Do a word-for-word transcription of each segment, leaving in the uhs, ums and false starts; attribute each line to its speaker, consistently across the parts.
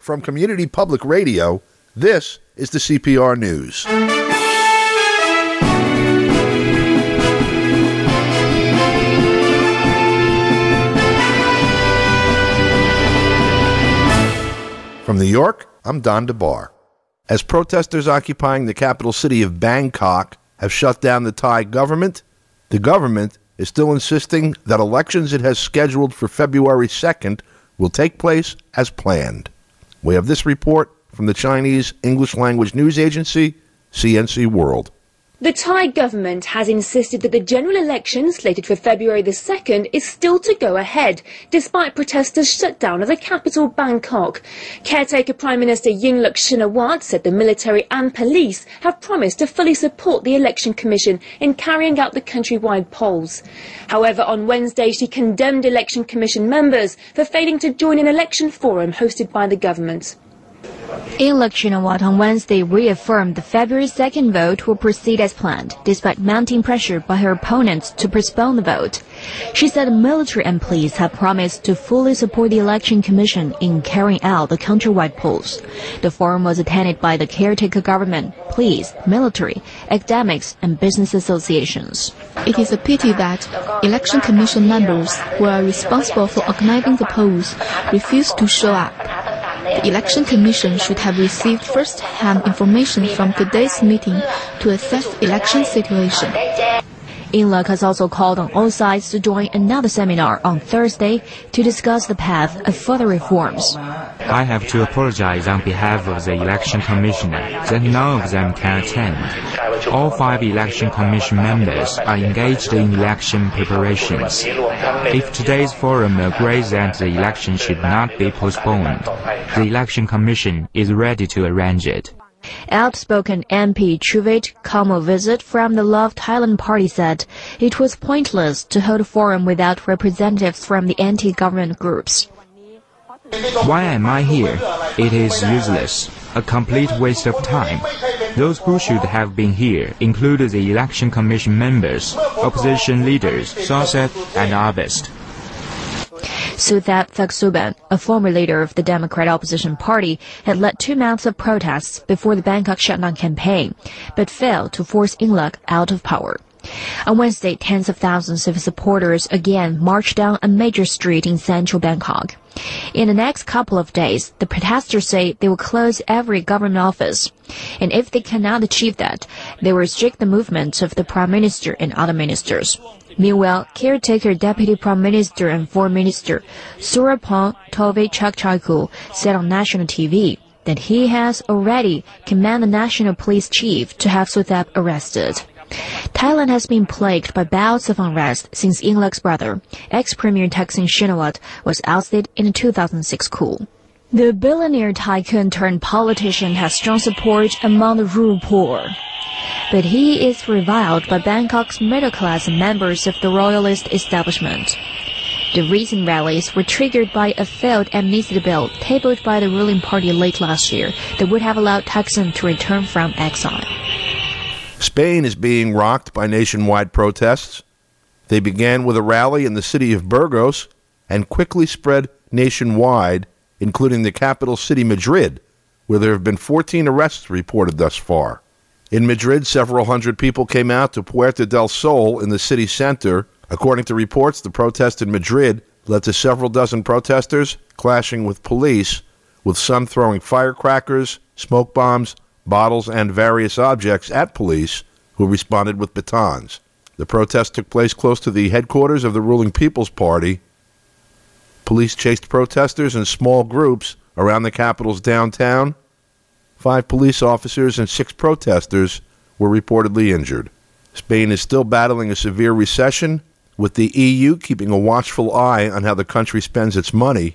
Speaker 1: From Community Public Radio, this is the C P R News. From New York, I'm Don DeBar. As protesters occupying the capital city of Bangkok have shut down the Thai government, the government is still insisting that elections it has scheduled for February second will take place as planned. We have this report from the Chinese English language news agency, C N C World.
Speaker 2: The Thai government has insisted that the general election slated for February the second is still to go ahead, despite protesters' shutdown of the capital Bangkok. Caretaker Prime Minister Yingluck Shinawatra said the military and police have promised to fully support the Election Commission in carrying out the countrywide polls. However, on Wednesday she condemned Election Commission members for failing to join an election forum hosted by the government.
Speaker 3: Yingluck Shinawatra on Wednesday reaffirmed the February second vote will proceed as planned, despite mounting pressure by her opponents to postpone the vote. She said the military and police have promised to fully support the Election Commission in carrying out the countrywide polls. The forum was attended by the caretaker government, police, military, academics, and business associations.
Speaker 4: It is a pity that Election Commission members who are responsible for organizing the polls refused to show up. The Election Commission should have received first-hand information from today's meeting to assess the election situation.
Speaker 3: Yingluck has also called on all sides to join another seminar on Thursday to discuss the path of further reforms.
Speaker 5: I have to apologize on behalf of the Election Commissioner that none of them can attend. All five Election Commission members are engaged in election preparations. If today's forum agrees that the election should not be postponed, the Election Commission is ready to arrange it.
Speaker 3: Outspoken M P Chuvit Kamal Visit from the Love Thailand party said it was pointless to hold a forum without representatives from the anti-government groups.
Speaker 5: Why am I here? It is useless, a complete waste of time. Those who should have been here include the Election Commission members, opposition leaders, Sawsett and others.
Speaker 3: Suthat Thakksuban, a former leader of the Democrat opposition party, had led two months of protests before the Bangkok shutdown campaign, but failed to force Yingluck out of power. On Wednesday, tens of thousands of supporters again marched down a major street in central Bangkok. In the next couple of days, the protesters say they will close every government office. And if they cannot achieve that, they will restrict the movement of the Prime Minister and other ministers. Meanwhile, caretaker Deputy Prime Minister and Foreign Minister Surapong Tove Chakchaikul said on national T V that he has already commanded the National Police Chief to have Suthep arrested. Thailand has been plagued by bouts of unrest since Yingluck's brother, ex-Premier Thaksin Shinawatra, was ousted in the two thousand six coup. The billionaire tycoon turned politician has strong support among the rural poor. But he is reviled by Bangkok's middle class and members of the royalist establishment. The recent rallies were triggered by a failed amnesty bill tabled by the ruling party late last year that would have allowed Thaksin to return from exile.
Speaker 1: Spain is being rocked by nationwide protests. They began with a rally in the city of Burgos and quickly spread nationwide, including the capital city Madrid, where there have been fourteen arrests reported thus far. In Madrid, several hundred people came out to Puerta del Sol in the city center. According to reports, the protest in Madrid led to several dozen protesters clashing with police, with some throwing firecrackers, smoke bombs, bottles, and various objects at police, who responded with batons. The protest took place close to the headquarters of the ruling People's Party. Police chased protesters in small groups around the capital's downtown. Five police officers and six protesters were reportedly injured. Spain is still battling a severe recession, with the E U keeping a watchful eye on how the country spends its money.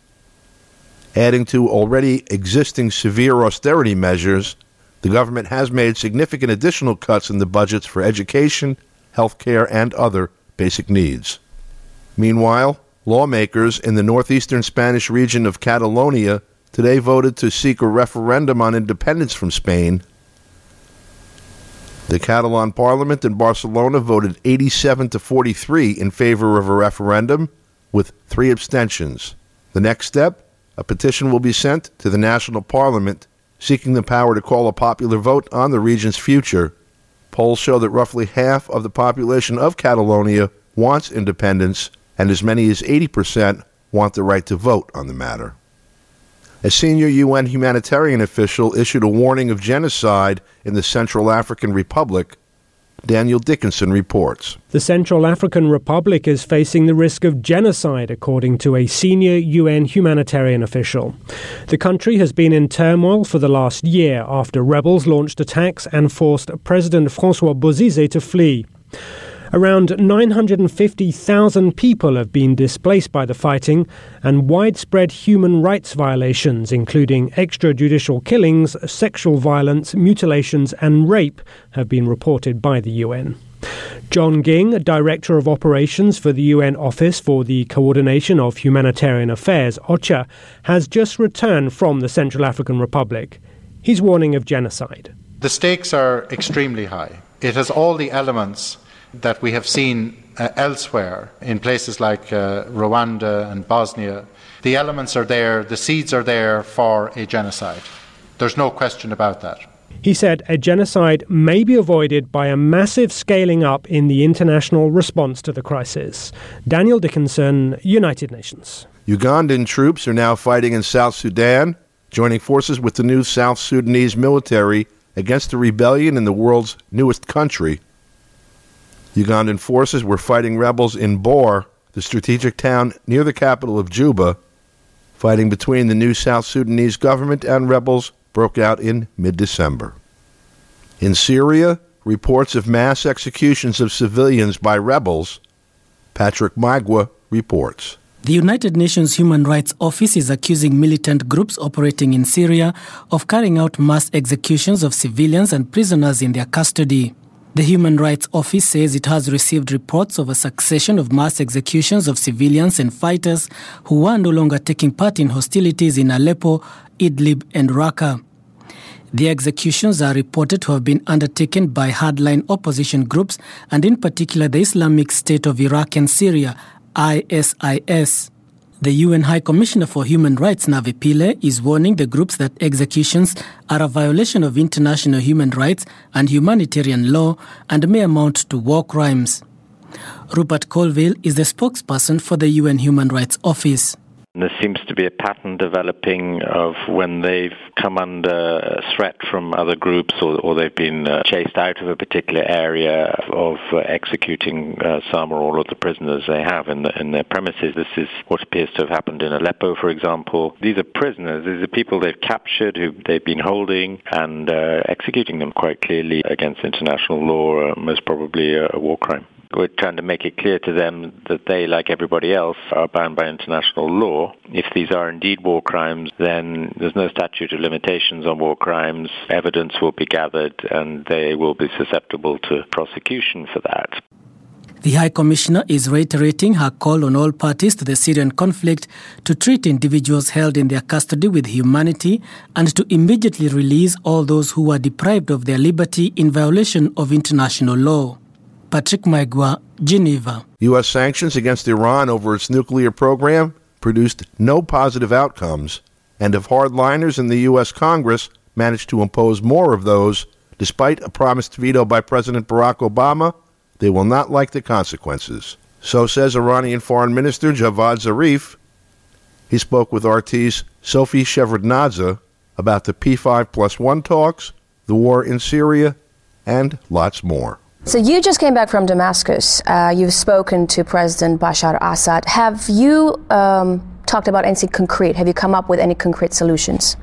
Speaker 1: Adding to already existing severe austerity measures, the government has made significant additional cuts in the budgets for education, healthcare, and other basic needs. Meanwhile, lawmakers in the northeastern Spanish region of Catalonia today voted to seek a referendum on independence from Spain. The Catalan parliament in Barcelona voted eighty-seven to forty-three in favor of a referendum, with three abstentions. The next step a petition will be sent to the national parliament seeking the power to call a popular vote on the region's future. Polls show that roughly half of the population of Catalonia wants independence, and as many as eighty percent want the right to vote on the matter. A senior U N humanitarian official issued a warning of genocide in the Central African Republic. Daniel Dickinson reports.
Speaker 6: The Central African Republic is facing the risk of genocide, according to a senior U N humanitarian official. The country has been in turmoil for the last year after rebels launched attacks and forced President Francois Bozize to flee. Around nine hundred fifty thousand people have been displaced by the fighting, and widespread human rights violations, including extrajudicial killings, sexual violence, mutilations and rape, have been reported by the U N. John Ging, Director of Operations for the U N Office for the Coordination of Humanitarian Affairs, OCHA, has just returned from the Central African Republic. He's warning of genocide.
Speaker 7: The stakes are extremely high. It has all the elements that we have seen uh, elsewhere in places like uh, Rwanda and Bosnia. The elements are there, the seeds are there for a genocide. There's no question about that.
Speaker 6: He said a genocide may be avoided by a massive scaling up in the international response to the crisis. Daniel Dickinson, United Nations.
Speaker 1: Ugandan troops are now fighting in South Sudan, joining forces with the new South Sudanese military against the rebellion in the world's newest country. Ugandan forces were fighting rebels in Bor, the strategic town near the capital of Juba. Fighting between the new South Sudanese government and rebels broke out in mid-December. In Syria, reports of mass executions of civilians by rebels. Patrick Magwa reports.
Speaker 8: The United Nations Human Rights Office is accusing militant groups operating in Syria of carrying out mass executions of civilians and prisoners in their custody. The Human Rights Office says it has received reports of a succession of mass executions of civilians and fighters who are no longer taking part in hostilities in Aleppo, Idlib and Raqqa. The executions are reported to have been undertaken by hardline opposition groups and in particular the Islamic State of Iraq and Syria, I S I S. The U N High Commissioner for Human Rights, Navi Pillay, is warning the groups that executions are a violation of international human rights and humanitarian law and may amount to war crimes. Rupert Colville is the spokesperson for the U N Human Rights Office.
Speaker 9: There seems to be a pattern developing of when they've come under threat from other groups or, or they've been uh, chased out of a particular area of uh, executing uh, some or all of the prisoners they have in, the, in their premises. This is what appears to have happened in Aleppo, for example. These are prisoners. These are people they've captured, who they've been holding and uh, executing them quite clearly against international law, uh, most probably a, a war crime. We're trying to make it clear to them that they, like everybody else, are bound by international law. If these are indeed war crimes, then there's no statute of limitations on war crimes. Evidence will be gathered and they will be susceptible to prosecution for that.
Speaker 8: The High Commissioner is reiterating her call on all parties to the Syrian conflict to treat individuals held in their custody with humanity and to immediately release all those who are deprived of their liberty in violation of international law. Patrick Magwa, Geneva.
Speaker 1: U S sanctions against Iran over its nuclear program produced no positive outcomes, and if hardliners in the U S Congress managed to impose more of those, despite a promised veto by President Barack Obama, they will not like the consequences. So says Iranian Foreign Minister Javad Zarif. He spoke with R T's Sophie Shevardnadze about the P five plus one talks, the war in Syria, and lots more.
Speaker 10: So you just came back from Damascus. Uh, you've spoken to President Bashar Assad. Have you um, talked about anything concrete? Have you come up with any concrete solutions?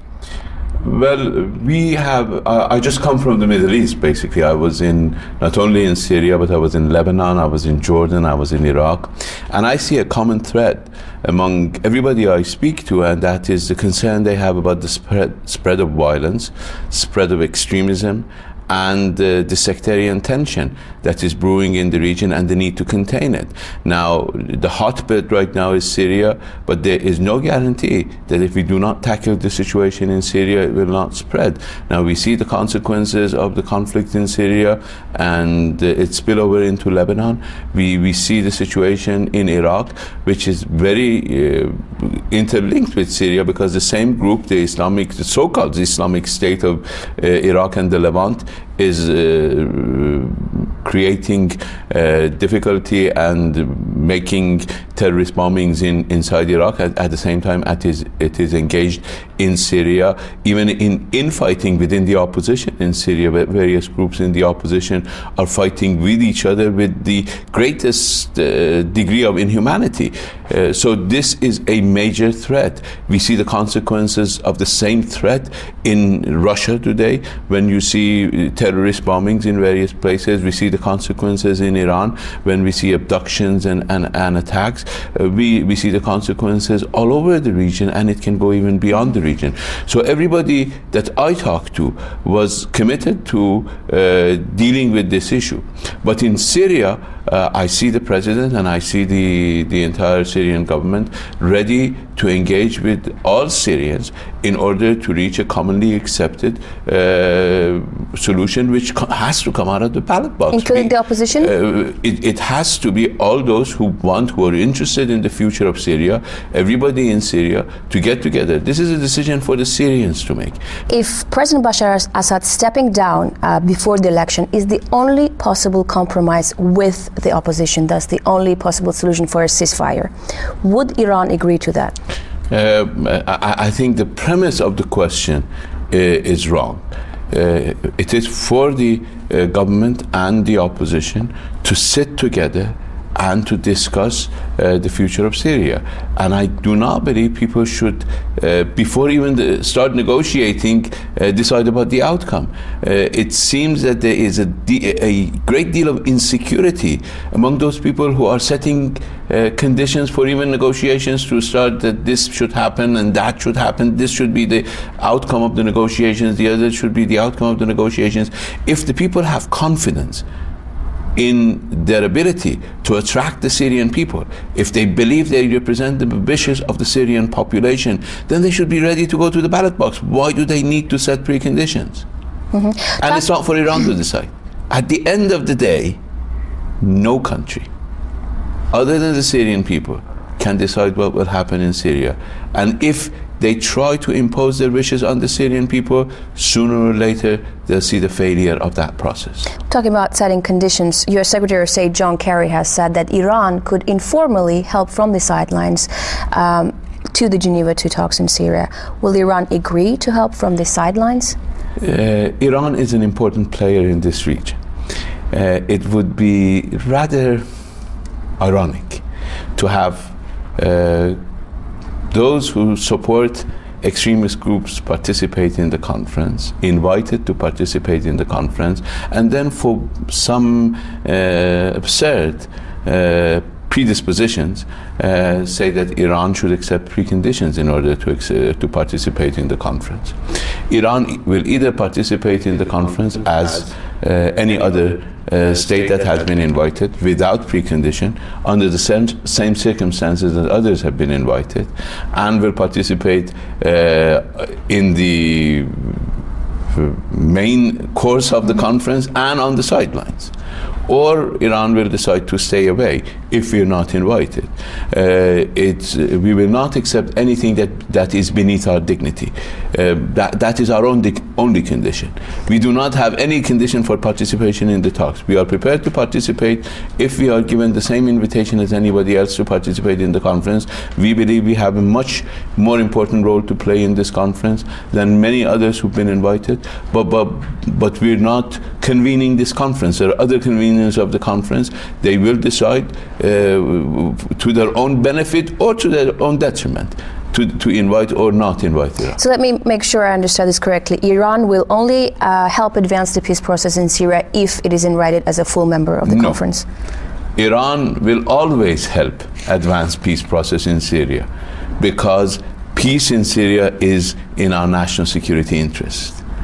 Speaker 11: Well, we have, uh, I just come from the Middle East, basically. I was in, not only in Syria, but I was in Lebanon, I was in Jordan, I was in Iraq. And I see a common thread among everybody I speak to, and that is the concern they have about the spread, spread of violence, spread of extremism, and uh, the sectarian tension that is brewing in the region and the need to contain it. Now, the hotbed right now is Syria, but there is no guarantee that if we do not tackle the situation in Syria, it will not spread. Now, we see the consequences of the conflict in Syria and uh, its spillover into Lebanon. We, we see the situation in Iraq, which is very uh, interlinked with Syria, because the same group, the Islamic, the so-called Islamic State of uh, Iraq and the Levant, is uh, creating uh, difficulty and making terrorist bombings in, inside Iraq. At, at the same time, it is, it is engaged in Syria, even in infighting within the opposition in Syria, where various groups in the opposition are fighting with each other with the greatest uh, degree of inhumanity. Uh, so this is a major threat. We see the consequences of the same threat in Russia today, when you see terrorist bombings in various places. We see the consequences in Iran when we see abductions and, and, and attacks. Uh, we, we see the consequences all over the region, and it can go even beyond the region. So everybody that I talked to was committed to uh, dealing with this issue. But in Syria, uh, I see the president and I see the, the entire Syrian government ready to engage with all Syrians in order to reach a commonly accepted uh, solution, which co- has to come out of the ballot box.
Speaker 10: Including we, the opposition?
Speaker 11: Uh, it, it has to be all those who want, who are interested in the future of Syria, everybody in Syria, to get together. This is a decision for the Syrians to make.
Speaker 10: If President Bashar Assad stepping down uh, before the election is the only possible compromise with the opposition, thus the only possible solution for a ceasefire, would Iran agree to that?
Speaker 11: Uh, I, I think the premise of the question uh, is wrong. Uh, it is for the uh, government and the opposition to sit together and to discuss uh, the future of Syria. And I do not believe people should, uh, before even the, start negotiating, uh, decide about the outcome. Uh, it seems that there is a, de- a great deal of insecurity among those people who are setting uh, conditions for even negotiations to start, that this should happen and that should happen, this should be the outcome of the negotiations, the other should be the outcome of the negotiations. If the people have confidence in their ability to attract the Syrian people, if they believe they represent the wishes of the Syrian population, then they should be ready to go to the ballot box. Why do they need to set preconditions? Mm-hmm. And it's not for Iran to decide. At the end of the day, no country, other than the Syrian people, can decide what will happen in Syria. And if they try to impose their wishes on the Syrian people, sooner or later they'll see the failure of that process.
Speaker 10: Talking about setting conditions, U S Secretary of State John Kerry has said that Iran could informally help from the sidelines um, to the Geneva two talks in Syria. Will Iran agree to help from the sidelines?
Speaker 11: Uh, Iran is an important player in this region. Uh, it would be rather ironic to have uh, those who support extremist groups participate in the conference, invited to participate in the conference, and then for some uh, absurd uh, predispositions uh, say that Iran should accept preconditions in order to, ex- uh, to participate in the conference. Iran will either participate in the conference as uh, any other uh, state that has been invited without precondition, under the same, same circumstances that others have been invited, and will participate uh, in the main course of the conference and on the sidelines. Or Iran will decide to stay away if we are not invited. Uh, it's, uh, we will not accept anything that, that is beneath our dignity. Uh, that, that is our own di- only condition. We do not have any condition for participation in the talks. We are prepared to participate if we are given the same invitation as anybody else to participate in the conference. We believe we have a much more important role to play in this conference than many others who've been invited. But, but, but we're not convening this conference. There are other conveners of the conference. They will decide uh, to their own benefit or to their own detriment to, to invite or not invite Iran.
Speaker 10: So let me make sure I understand this correctly. Iran will only uh, help advance the peace process in Syria if it is invited as a full member of the
Speaker 11: no.
Speaker 10: conference.
Speaker 11: Iran will always help advance peace process in Syria, because peace in Syria is in our national security interest.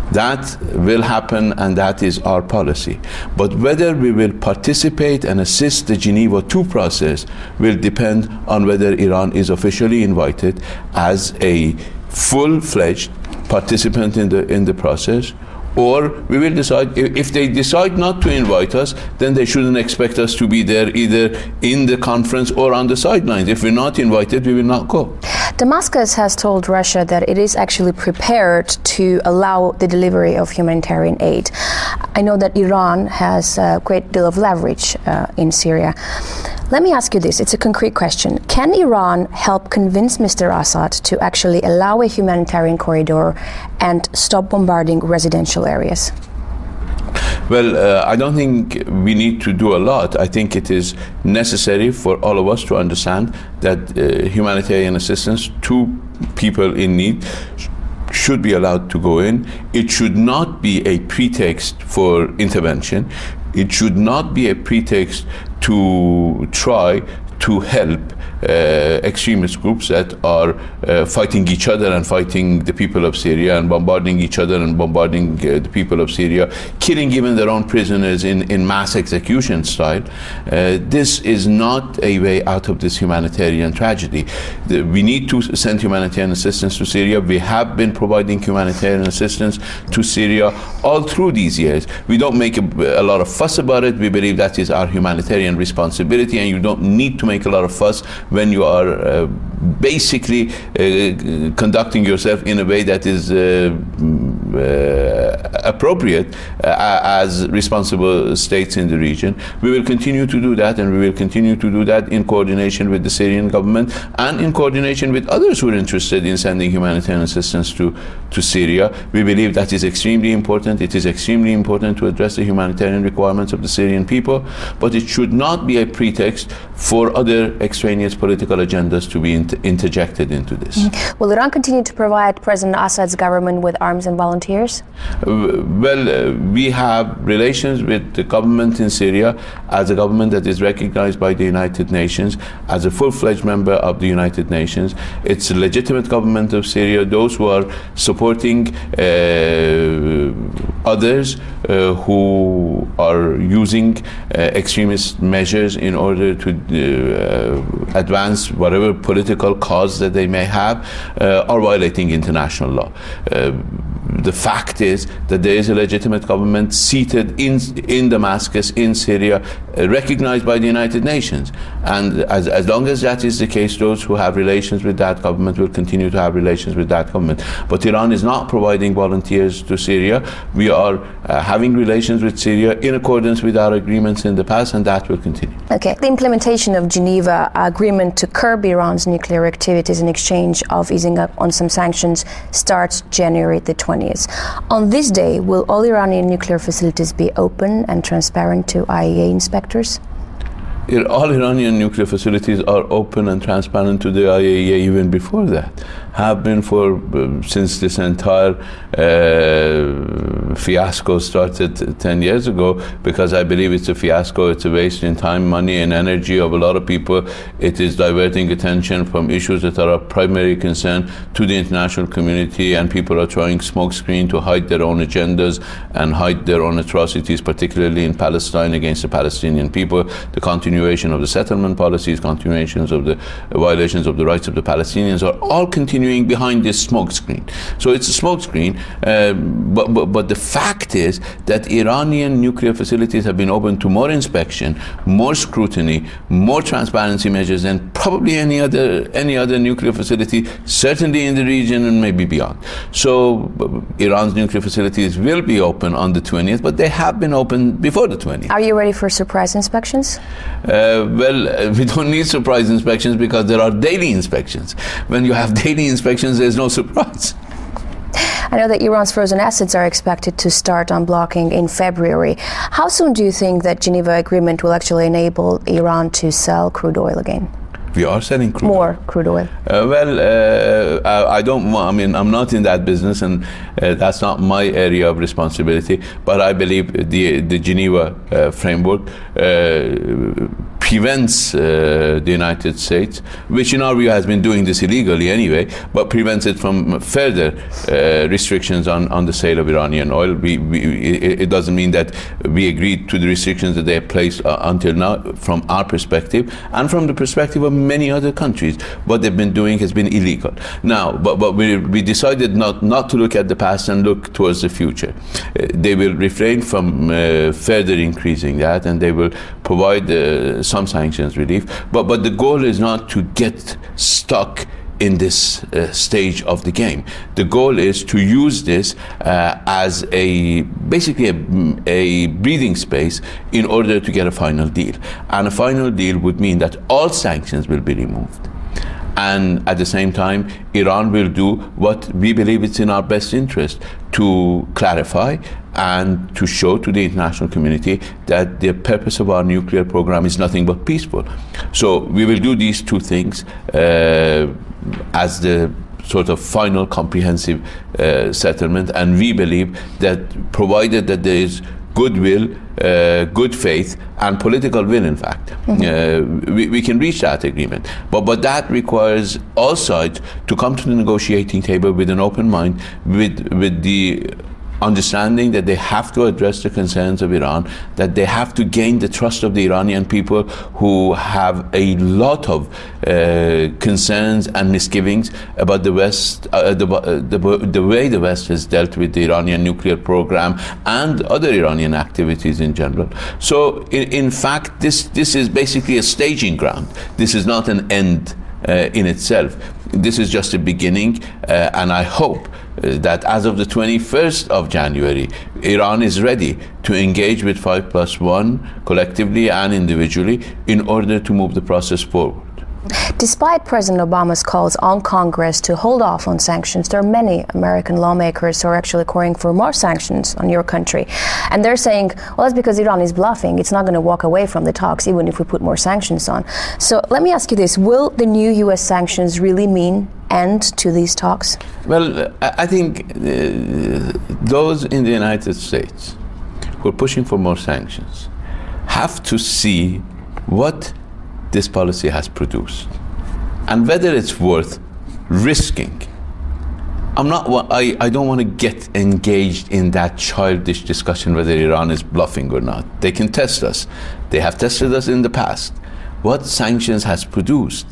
Speaker 11: That will happen, and that is our policy. But whether we will participate and assist the Geneva two process will depend on whether Iran is officially invited as a full-fledged participant in the in the process, or we will decide, if they decide not to invite us, then they shouldn't expect us to be there either in the conference or on the sidelines. If we're not invited, we will not go.
Speaker 10: Damascus has told Russia that it is actually prepared to allow the delivery of humanitarian aid. I know that Iran has a great deal of leverage uh, in Syria. Let me ask you this, it's a concrete question. Can Iran help convince Mister Assad to actually allow a humanitarian corridor and stop bombarding residential areas?
Speaker 11: Well, uh, I don't think we need to do a lot. I think it is necessary for all of us to understand that uh, humanitarian assistance to people in need should be allowed to go in. It should not be a pretext for intervention. It should not be a pretext to try to help uh, extremist groups that are uh, fighting each other and fighting the people of Syria and bombarding each other and bombarding uh, the people of Syria, killing even their own prisoners in, in mass execution style. Uh, this is not a way out of this humanitarian tragedy. The, we need to send humanitarian assistance to Syria. We have been providing humanitarian assistance to Syria all through these years. We don't make a, a lot of fuss about it. We believe that is our humanitarian responsibility, and you don't need to make a lot of fuss when you are uh, basically uh, conducting yourself in a way that is uh, uh, appropriate uh, as responsible states in the region. We will continue to do that, and we will continue to do that in coordination with the Syrian government and in coordination with others who are interested in sending humanitarian assistance to, to Syria. We believe that is extremely important. It is extremely important to address the humanitarian requirements of the Syrian people, but it should not be a pretext for other extraneous political agendas to be inter interjected into this.
Speaker 10: Mm-hmm. Will Iran continue to provide President Assad's government with arms and volunteers?
Speaker 11: Uh, well, uh, we have relations with the government in Syria as a government that is recognized by the United Nations, as a full-fledged member of the United Nations. It's a legitimate government of Syria. Those who are supporting uh, others uh, who are using uh, extremist measures in order to uh, advance whatever political cause that they may have uh, are violating international law. Uh, the fact is that there is a legitimate government seated in in Damascus, in Syria, uh, recognized by the United Nations, and as, as long as that is the case, those who have relations with that government will continue to have relations with that government. But Iran is not providing volunteers to Syria. We are uh, having relations with Syria in accordance with our agreements in the past, and that will continue.
Speaker 10: Okay. The implementation of Geneva agreement to curb Iran's nuclear activities in exchange of easing up on some sanctions starts January the twentieth. On this day, will all Iranian nuclear facilities be open and transparent to I A E A inspectors?
Speaker 11: All Iranian nuclear facilities are open and transparent to the I A E A even before that. Have been for uh, since this entire uh, fiasco started ten years ago, because I believe it's a fiasco. It's a waste in time, money, and energy of a lot of people. It is diverting attention from issues that are of primary concern to the international community, and people are trying smokescreen to hide their own agendas and hide their own atrocities, particularly in Palestine against the Palestinian people. The continuation of the settlement policies, continuations of the violations of the rights of the Palestinians are all continuing behind this smoke screen. So it's a smoke screen, uh, but, but, but the fact is that Iranian nuclear facilities have been open to more inspection, more scrutiny, more transparency measures than probably any other any other nuclear facility, certainly in the region and maybe beyond. So uh, Iran's nuclear facilities will be open on the twentieth, but they have been open before the twentieth.
Speaker 10: Are you ready for surprise inspections?
Speaker 11: Uh, well, uh, we don't need surprise inspections because there are daily inspections. When you have daily inspections, there's no surprise.
Speaker 10: I know that Iran's frozen assets are expected to start unblocking in February. How soon do you think that Geneva Agreement will actually enable Iran to sell crude oil again?
Speaker 11: We are selling crude
Speaker 10: more
Speaker 11: oil.
Speaker 10: crude oil.
Speaker 11: Uh, well, uh, I, I don't. I mean, I'm not in that business, and uh, that's not my area of responsibility. But I believe the the Geneva uh, framework uh, prevents uh, the United States, which in our view has been doing this illegally anyway, but prevents it from further uh, restrictions on, on the sale of Iranian oil. We, we, it, it doesn't mean that we agreed to the restrictions that they have placed uh, until now, from our perspective, and from the perspective of many other countries. What they've been doing has been illegal. Now, but, but we, we decided not, not to look at the past and look towards the future. Uh, they will refrain from uh, further increasing that, and they will provide uh, some sanctions relief. But, but the goal is not to get stuck in this uh, stage of the game. The goal is to use this uh, as a basically a, a breathing space in order to get a final deal. And a final deal would mean that all sanctions will be removed. And at the same time, Iran will do what we believe it's in our best interest, to clarify and to show to the international community that the purpose of our nuclear program is nothing but peaceful. So we will do these two things uh, as the sort of final comprehensive uh, settlement, and we believe that provided that there is goodwill, uh, good faith, and political will, in fact, mm-hmm. uh, we, we can reach that agreement. But, but that requires all sides to come to the negotiating table with an open mind, with, with the understanding that they have to address the concerns of Iran, that they have to gain the trust of the Iranian people, who have a lot of uh, concerns and misgivings about the West, uh, the, uh, the, the way the West has dealt with the Iranian nuclear program and other Iranian activities in general. So, in, in fact, this, this is basically a staging ground. This is not an end uh, in itself. This is just a beginning, uh, and I hope uh, that as of the twenty-first of January, Iran is ready to engage with five plus one collectively and individually in order to move the process forward.
Speaker 10: Despite President Obama's calls on Congress to hold off on sanctions, there are many American lawmakers who are actually calling for more sanctions on your country. And they're saying, well, that's because Iran is bluffing. It's not going to walk away from the talks, even if we put more sanctions on. So let me ask you this. Will the new U S sanctions really mean end to these talks?
Speaker 11: Well, I think uh, those in the United States who are pushing for more sanctions have to see what this policy has produced, and whether it's worth risking. I'm not. I, I don't want to get engaged in that childish discussion whether Iran is bluffing or not. They can test us. They have tested us in the past. What sanctions has produced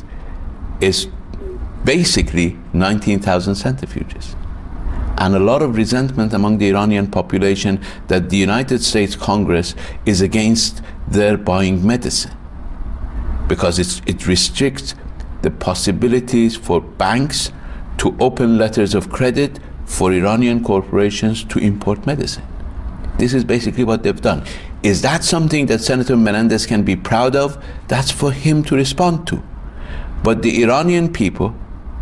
Speaker 11: is basically nineteen thousand centrifuges, and a lot of resentment among the Iranian population that the United States Congress is against their buying medicine, because it's, it restricts the possibilities for banks to open letters of credit for Iranian corporations to import medicine. This is basically what they've done. Is that something that Senator Menendez can be proud of? That's for him to respond to. But the Iranian people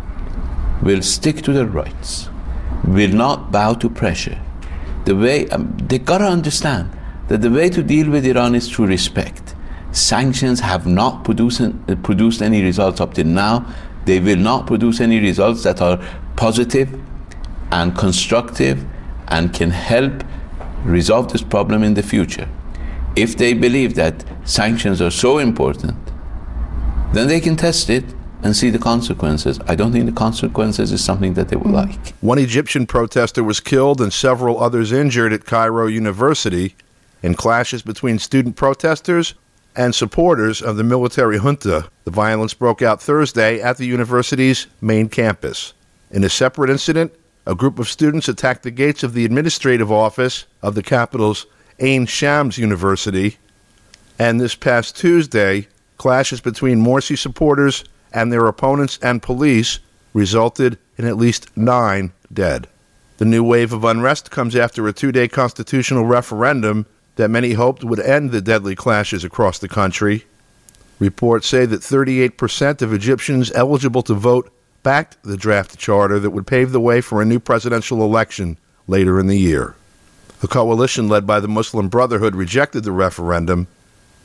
Speaker 11: will stick to their rights, will not bow to pressure. The way, um, they gotta understand that the way to deal with Iran is through respect. Sanctions have not produced, uh, produced any results up till now. They will not produce any results that are positive and constructive and can help resolve this problem in the future. If they believe that sanctions are so important, then they can test it and see the consequences. I don't think the consequences is something that they would mm. like.
Speaker 1: One Egyptian protester was killed and several others injured at Cairo University in clashes between student protesters and supporters of the military junta. The violence broke out Thursday at the university's main campus. In a separate incident, a group of students attacked the gates of the administrative office of the capital's Ain Shams University. And this past Tuesday, clashes between Morsi supporters and their opponents and police resulted in at least nine dead. The new wave of unrest comes after a two-day constitutional referendum that many hoped would end the deadly clashes across the country. Reports say that thirty-eight percent of Egyptians eligible to vote backed the draft charter that would pave the way for a new presidential election later in the year. The coalition led by the Muslim Brotherhood rejected the referendum,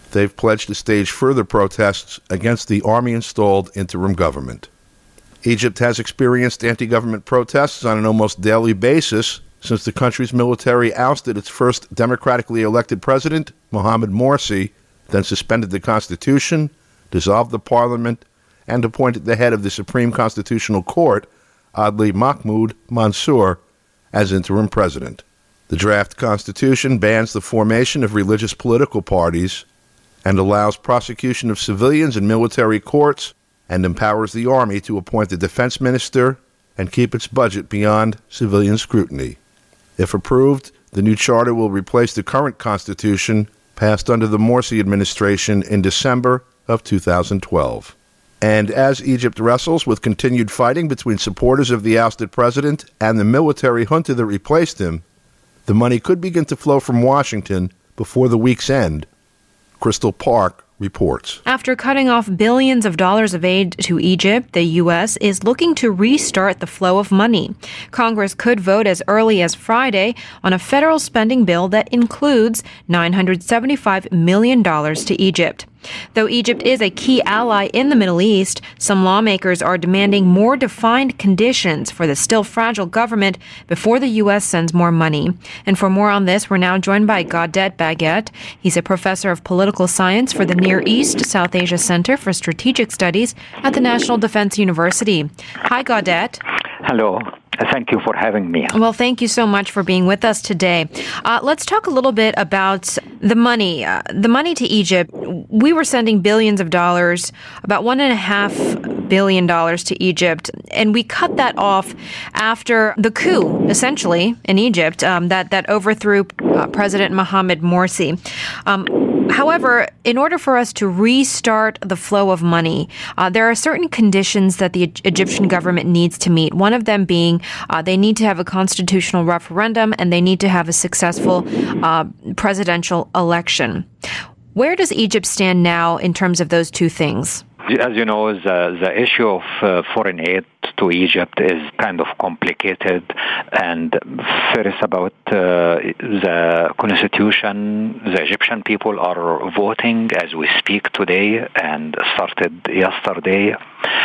Speaker 1: they've pledged to stage further protests against the army-installed interim government. Egypt has experienced anti-government protests on an almost daily basis since the country's military ousted its first democratically elected president, Mohamed Morsi, then suspended the constitution, dissolved the parliament, and appointed the head of the Supreme Constitutional Court, Adli Mahmoud Mansour, as interim president. The draft constitution bans the formation of religious political parties and allows prosecution of civilians in military courts and empowers the army to appoint the defense minister and keep its budget beyond civilian scrutiny. If approved, the new charter will replace the current constitution passed under the Morsi administration in December of two thousand twelve. And as Egypt wrestles with continued fighting between supporters of the ousted president and the military junta that replaced him, the money could begin to flow from Washington before the week's end. Crystal Park reports.
Speaker 12: After cutting off billions of dollars of aid to Egypt, the U S is looking to restart the flow of money. Congress could vote as early as Friday on a federal spending bill that includes nine hundred seventy-five million dollars to Egypt. Though Egypt is a key ally in the Middle East, some lawmakers are demanding more defined conditions for the still fragile government before the U S sends more money. And for more on this, we're now joined by Gaudet Baguette. He's a professor of political science for the Near East South Asia Center for Strategic Studies at the National Defense University. Hi, Gaudet.
Speaker 13: Hello. Thank you for having me.
Speaker 12: Well, thank you so much for being with us today. Uh, let's talk a little bit about the money. Uh, the money to Egypt. We were sending billions of dollars, about one and a half billion dollars to Egypt, and we cut that off after the coup, essentially, in Egypt, um, that, that overthrew uh, President Mohamed Morsi. Um, However, in order for us to restart the flow of money, uh, there are certain conditions that the e- Egyptian government needs to meet. One of them being uh, they need to have a constitutional referendum and they need to have a successful uh, presidential election. Where does Egypt stand now in terms of those two things?
Speaker 13: As you know, the, the issue of uh, foreign aid to Egypt is kind of complicated. And first about uh, the constitution, the Egyptian people are voting as we speak today and started yesterday.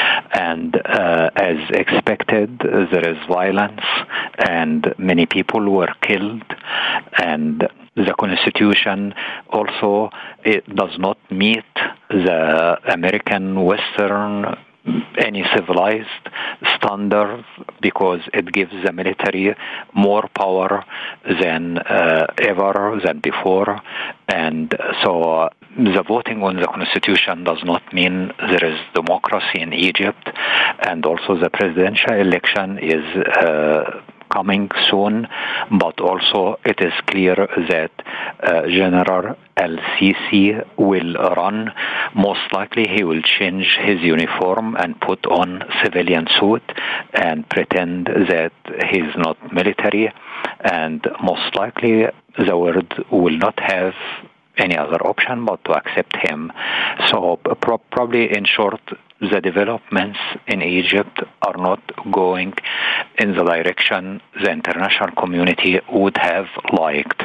Speaker 13: And uh, as expected, there is violence and many people were killed. And the constitution also it does not meet the American Western any civilized standard because it gives the military more power than uh, ever than before. And so the voting on the constitution does not mean there is democracy in Egypt. And also the presidential election is uh, coming soon, but also it is clear that uh, General El-Sisi will run. Most likely he will change his uniform and put on civilian suit and pretend that he's not military, and most likely the world will not have any other option but to accept him. So pro- probably in short, the developments in Egypt are not going in the direction the international community would have liked.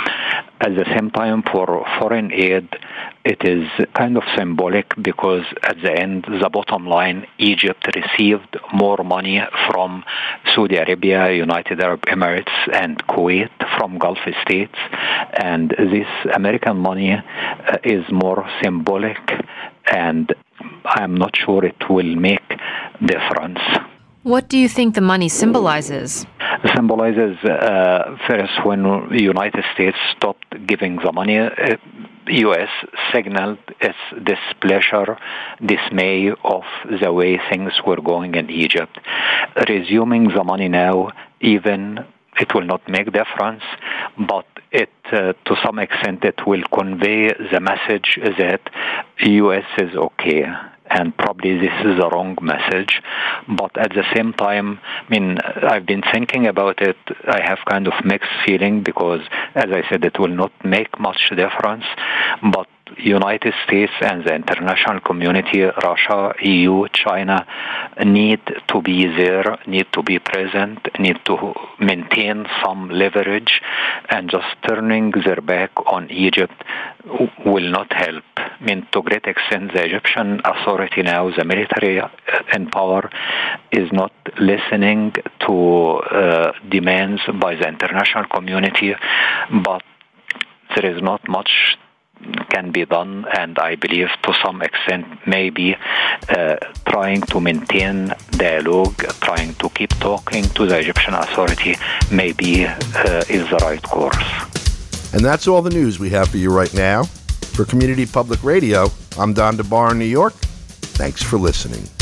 Speaker 13: At the same time, for foreign aid, it is kind of symbolic because at the end, the bottom line, Egypt received more money from Saudi Arabia, United Arab Emirates, and Kuwait, from Gulf states. And this American money uh, is more symbolic, and I'm not sure it will make difference.
Speaker 12: What do you think the money symbolizes?
Speaker 13: Symbolizes uh, first when the United States stopped giving the money, uh, U S signaled its displeasure, dismay of the way things were going in Egypt. Resuming the money now, even it will not make difference, but it, uh, to some extent, it will convey the message that U S is okay. And probably this is the wrong message. But at the same time, I mean, I've been thinking about it. I have kind of mixed feeling because, as I said, it will not make much difference. But United States and the international community, Russia, E U, China, need to be there, need to be present, need to maintain some leverage, and just turning their back on Egypt will not help. I mean, to a great extent, the Egyptian authority now, the military in power, is not listening to uh, demands by the international community, but there is not much can be done, and I believe to some extent maybe uh, trying to maintain dialogue, trying to keep talking to the Egyptian authority maybe uh, is the right course.
Speaker 1: And that's all the news we have for you right now. For Community Public Radio, I'm Don DeBar in New York. Thanks for listening.